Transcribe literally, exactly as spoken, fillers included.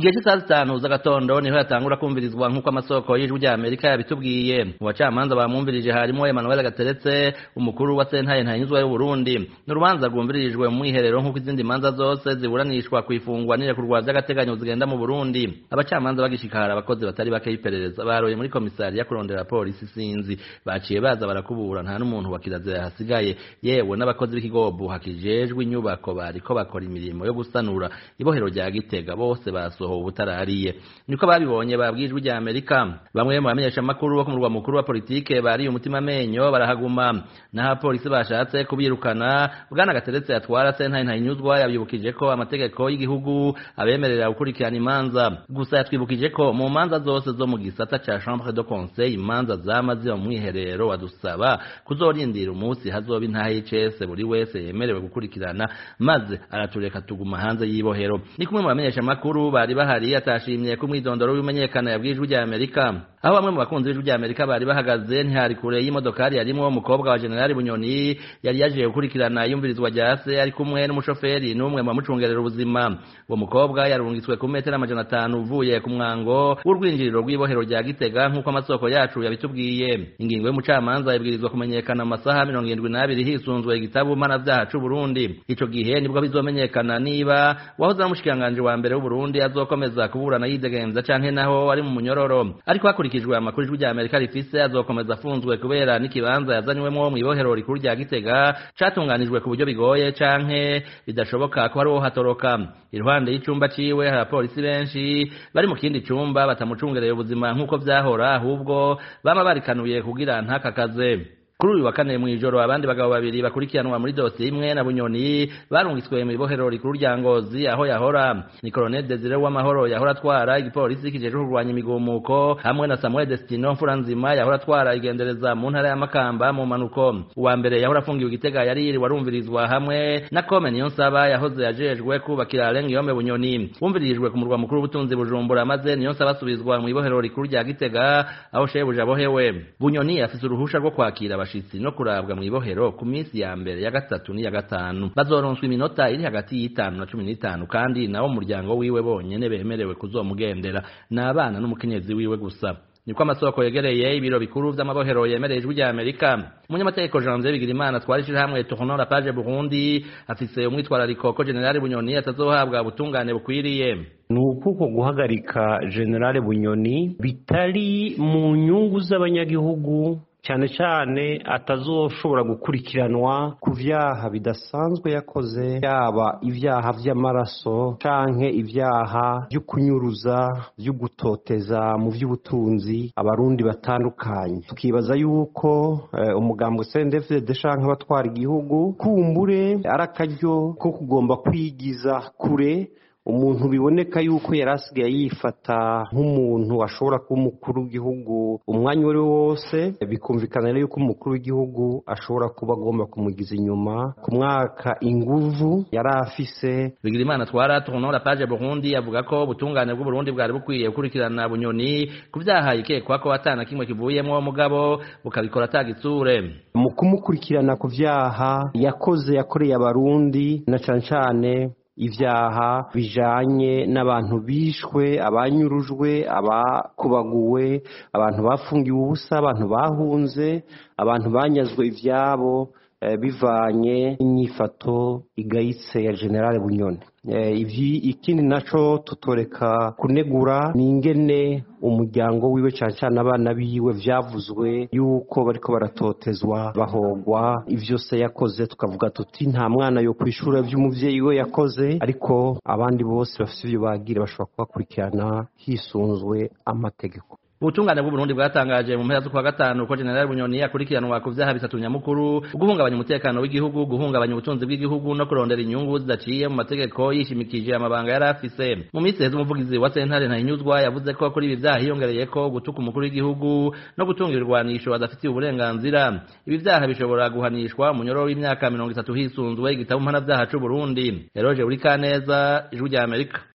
Igihe cy'isaha zitanu z'agatondo niho yatangura kumvirizwa nk'uko amasoko y'ijwi rya Amerika yabitubwiye. Mu bacamanza bamwumvirije harimo Emmanuel Gateretse, umukuru wa sentare ntanyuzwa y'u Burundi. N'urubanza rwumvirijwe mu mwiherero nk'uko izindi manza zose ziburanishwa kwifungwa n'irekurwa by'agateganyo zigenda mu Burundi. Abacamanza bagishikara abakozi batari bake y'iperereza baroye muri komisariya kurondera polisi sinzi, baciye baza barakubura nta n'umuntu wakirazira hasigaye, yewe n'abakozi b'ikigobo hakijejwe inyubako bariko bakora imirimo yo gusanura ibohero rya Gitega bose basohowe ubutarariye. Niko babibonye babwijwe rya Amerika. Bamwe mu bamenyesha makuru bo ku murwa mukuru wa politike bari umutima menyo barahaguma, naha polisi bashatse kubirukana. Bwana Gateretse yatwara sentare ntanyuzwa yabyibukije ko amategeko y'igihugu abemerera gukurikirana imanza, gusa yatwibukije ko mu manza zose zo mu gisata ca chambre de conseil imanza zamaze mu mwiherero wadusaba kuzorindira umunsi hazoba intahe y'icese buri wese yemerewe gukurikirana, maze aratureka tuguma hanze y'ibohero. Ni kumwe mu bamenyesha makuru bari bahari atashimye ku mwidondoro w'imenyekana yabwijwe rya Amerika. Aho bamwe mu bakunzi b'ijwi rya Amerika bari bahagaze ntihari kure y'imodokari yarimo umukobwa wa General Bunyoni yari yaje gukurikirana yumvirizwa rya se ari kumwe n'umushoferi n'umwe mu mucungerera ubuzima. Uwo mukobwa yarungitswe ku metero amajana atanu uvuye ku mwango w'urwinjiriro rw'ibohero rya Gitega nk'uko amasoko yacu yabitubwiye. Ingingo y'umucamanza yabwirizwa kumenyekana amasaha mirongo irindwi n'abiri hisunzwe igitabo mpanavyaha c'u Burundi. Ico gihe nibwo bizomenyekana niba wahoze n'umushikiranganje wa mbere w'u Burundi azokomeza kuburana yidegenza canke naho ari mu munyororo. Ariko hakurikijwe amakuru y'ijwi rya Amerika rifise azokomeza afunzwe kubera n'ikibanza yazanywemo mu ibohero rikuru rya Gitega catunganijwe ku buryo bigoye canke bidashoboka ko hariho hatoroka. Iruhande y'icumba ciwe hari abapolisi benshi bari mu kindi cumba batamucungereye ubuzima nk'uko vyahora, ahubwo bama barikanuye kugira ntakakaze. Kuri uyu wa kane mw'ijoro abandi bagabo babiri bakurikiranwa muri dosiye imwe na Bunyoni barungitswe mu ibohero rikuru rya Ngozi aho yahora. Ni Colonel Desire w'amahoro yahora atwara igipolisi kijeje kurwanya imigumuko hamwe na Samuel Destino Mfuranzima yahora atwara igendereza mu ntara ya Makamba mu manuko. Uwa mbere yahora afungiwe Gitega yari yiri warumvirizwa hamwe na Kome Niyonsaba yahoze yajejwe kubakira Lengiyome Bunyoni. Wumvirijwe ku murwa mukuru w'ubutunzi Bujumbura, maze Niyonsaba asubizwa mu ibohero rikuru rya Gitega aho shebuja bohewe. Bunyoni afise uruhusha rwo kwakira abashitsi no kurabwa mu ibohero ku minsi ya mbere ya gatatu ni ya gatanu. Bazoronswa iminota iri hagati y'itanu na cumi n'itanu kandi nawo umuryango wiwe bonyene bemerewe kuzomugendera n'abana n'umukenyezi wiwe gusa. Niko amasoko yegereye ibiro bikuru vy'amabohero yemereye ijwi rya Amerika. Umunyamategeko Janvier Bigirimana twarishije hamwe Tournon la page Burundi afise umwitwarariko ko General Bunyoni atazohabwa ubutungane bukwiriye. Nukuko guhagarika General Bunyoni bitari mu nyungu z'abanyagihugu, cyane cyane atazoshobora gukurikiranwa ku vyaha bidasanzwe yakoze, yaba ivyaha vy'amaraso canke ivyaha byo kunyuruza, byo gutoteza mu vy'ubutunzi abarundi batandukanye. Tukibaza yuko eh, umugambwe C N D F D D canke abatwara igihugu kumbure arakaryo ko kugomba kwigiza kure umuntu biboneka yuko yarasigaye yifata nk'umuntu ashobora kuba umukuru w'igihugu umwanya wari wose, bikumvikana yuko umukuru w'igihugu ashobora kuba agomba kumugiza inyuma ku mwaka inguvu yari afise. Bigirimana twara Tournon la page Burundi avuga ko ubutungane bw'u Burundi bwari bukwiye gukurikirana Bunyoni ku vyaha ikekwa ko atana kimwe kivuyemo mugabo bukabikora atagitsure. Mu kumukurikirana ku vyaha yakoze yakoreye abarundi na cane cane ivyaha bijanye n'abantu bishwe, abanyurujwe, abakubaguwe, abantu bafungiwe ubusa, abantu bahunze, abantu banyazwe ivyabo e, bivanye n'inyifato igayitse ya General Bunyoni. E, ivyi ikindi naco tutoreka kunegura ni ingene umuryango wiwe cyane cyane abana biwe vyavuzwe yuko bariko baratotezwa bahogwa ivyo se yakoze. Tukavuga tuti nta mwana yo kwishura vy'umuvyeyi we yakoze, ariko abandi bose bafite ivyo bagira bashobora kubakurikirana hisunzwe amategeko. Ubutungane bw'u Burundi bwatangaje mu mpera z'ukwa gatanu ko General Bunyoni akurikiranwa ku vyaha bitatu nyamukuru: guhungabanya umutekano w'igihugu, guhungabanya ubutunzi bw'igihugu no kurondera inyungu zidaciye mu mategeko yishimikije amabanga yari afise. Mu minsi heze umuvugizi wa sentare ntanyuzwa yavuze ko kuri ibi vyaha hiyongereye ko gutuka umukuru w'igihugu no gutunga irwanisho adafitiye uburenganzira. Ibi vyaha bishobora guhanishwa umunyororo w'imyaka mirongo itatu hisunzwe igitabo mpanavyaha c'u Burundi. Eroje Urikaneza, Ijwi rya Amerika.